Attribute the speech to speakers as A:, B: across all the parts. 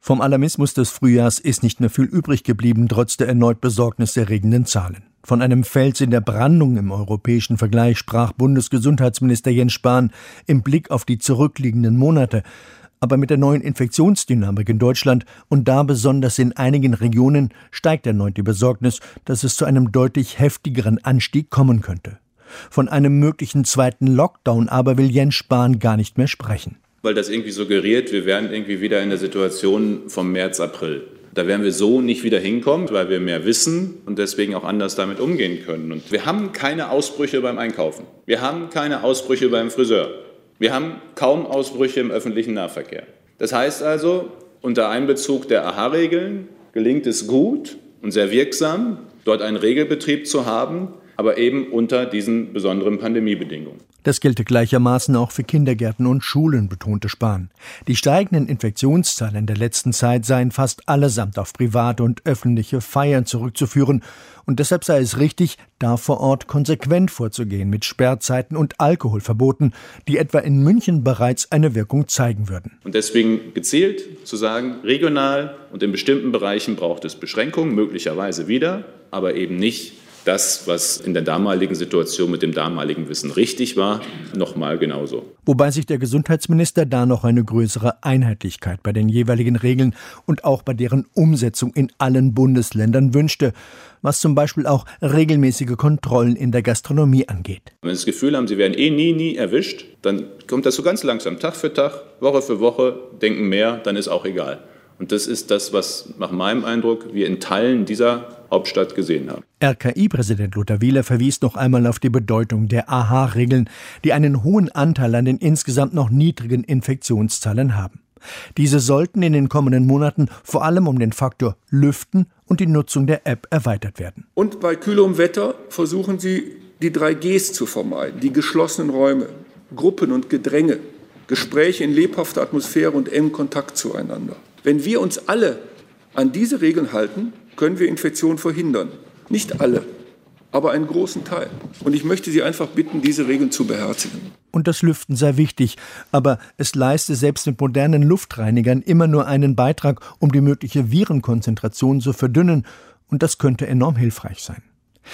A: Vom Alarmismus des Frühjahrs ist nicht mehr viel übrig geblieben, trotz der erneut besorgniserregenden Zahlen. Von einem Fels in der Brandung im europäischen Vergleich sprach Bundesgesundheitsminister Jens Spahn im Blick auf die zurückliegenden Monate. Aber mit der neuen Infektionsdynamik in Deutschland und da besonders in einigen Regionen steigt erneut die Besorgnis, dass es zu einem deutlich heftigeren Anstieg kommen könnte. Von einem möglichen zweiten Lockdown aber will Jens Spahn gar nicht mehr sprechen.
B: Weil das irgendwie suggeriert, wir wären irgendwie wieder in der Situation vom März, April. Da werden wir so nicht wieder hinkommen, weil wir mehr wissen und deswegen auch anders damit umgehen können. Und wir haben keine Ausbrüche beim Einkaufen. Wir haben keine Ausbrüche beim Friseur. Wir haben kaum Ausbrüche im öffentlichen Nahverkehr. Das heißt also, unter Einbezug der AHA-Regeln gelingt es gut und sehr wirksam, dort einen Regelbetrieb zu haben, aber eben unter diesen besonderen Pandemiebedingungen.
A: Das gelte gleichermaßen auch für Kindergärten und Schulen, betonte Spahn. Die steigenden Infektionszahlen der letzten Zeit seien fast allesamt auf private und öffentliche Feiern zurückzuführen. Und deshalb sei es richtig, da vor Ort konsequent vorzugehen mit Sperrzeiten und Alkoholverboten, die etwa in München bereits eine Wirkung zeigen würden.
B: Und deswegen gezielt zu sagen, regional und in bestimmten Bereichen braucht es Beschränkungen, möglicherweise wieder, aber eben nicht das, was in der damaligen Situation mit dem damaligen Wissen richtig war, nochmal genauso.
A: Wobei sich der Gesundheitsminister da noch eine größere Einheitlichkeit bei den jeweiligen Regeln und auch bei deren Umsetzung in allen Bundesländern wünschte, was zum Beispiel auch regelmäßige Kontrollen in der Gastronomie angeht.
B: Wenn Sie das Gefühl haben, Sie werden nie erwischt, dann kommt das so ganz langsam, Tag für Tag, Woche für Woche, denken mehr, dann ist auch egal. Und das ist das, was nach meinem Eindruck wir in Teilen dieser Hauptstadt gesehen haben.
A: RKI-Präsident Lothar Wieler verwies noch einmal auf die Bedeutung der AHA-Regeln, die einen hohen Anteil an den insgesamt noch niedrigen Infektionszahlen haben. Diese sollten in den kommenden Monaten vor allem um den Faktor Lüften und die Nutzung der App erweitert werden.
C: Und bei kühlem Wetter versuchen Sie, die 3 Gs zu vermeiden, die geschlossenen Räume, Gruppen und Gedränge, Gespräche in lebhafter Atmosphäre und engem Kontakt zueinander. Wenn wir uns alle an diese Regeln halten, können wir Infektionen verhindern. Nicht alle, aber einen großen Teil. Und ich möchte Sie einfach bitten, diese Regeln zu beherzigen.
A: Und das Lüften sei wichtig, aber es leiste selbst mit modernen Luftreinigern immer nur einen Beitrag, um die mögliche Virenkonzentration zu verdünnen. Und das könnte enorm hilfreich sein.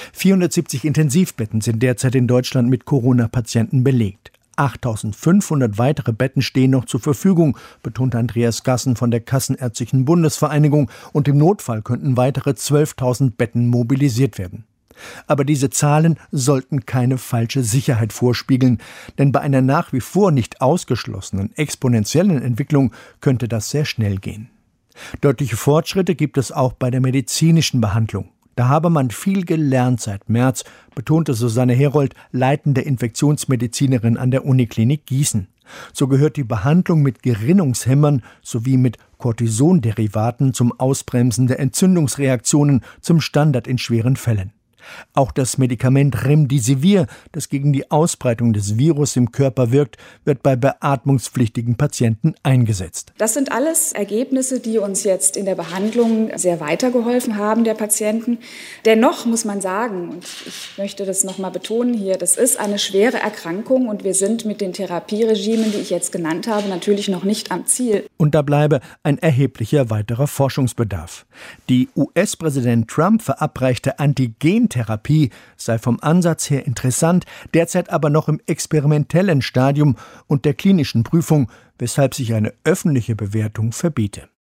A: 470 Intensivbetten sind derzeit in Deutschland mit Corona-Patienten belegt. 8.500 weitere Betten stehen noch zur Verfügung, betonte Andreas Gassen von der Kassenärztlichen Bundesvereinigung, und im Notfall könnten weitere 12.000 Betten mobilisiert werden. Aber diese Zahlen sollten keine falsche Sicherheit vorspiegeln, denn bei einer nach wie vor nicht ausgeschlossenen exponentiellen Entwicklung könnte das sehr schnell gehen. Deutliche Fortschritte gibt es auch bei der medizinischen Behandlung. Da habe man viel gelernt seit März, betonte Susanne Herold, leitende Infektionsmedizinerin an der Uniklinik Gießen. So gehört die Behandlung mit Gerinnungshemmern sowie mit Cortisonderivaten zum Ausbremsen der Entzündungsreaktionen zum Standard in schweren Fällen. Auch das Medikament Remdesivir, das gegen die Ausbreitung des Virus im Körper wirkt, wird bei beatmungspflichtigen Patienten eingesetzt.
D: Das sind alles Ergebnisse, die uns jetzt in der Behandlung sehr weitergeholfen haben, der Patienten. Dennoch muss man sagen, und ich möchte das nochmal betonen hier, das ist eine schwere Erkrankung und wir sind mit den Therapieregimen, die ich jetzt genannt habe, natürlich noch nicht am Ziel.
A: Und da bleibe ein erheblicher weiterer Forschungsbedarf. Die US-Präsident Trump verabreichte Antigentherapie sei vom Ansatz her interessant, derzeit aber noch im experimentellen Stadium und der klinischen Prüfung, weshalb sich eine öffentliche Bewertung verbiete.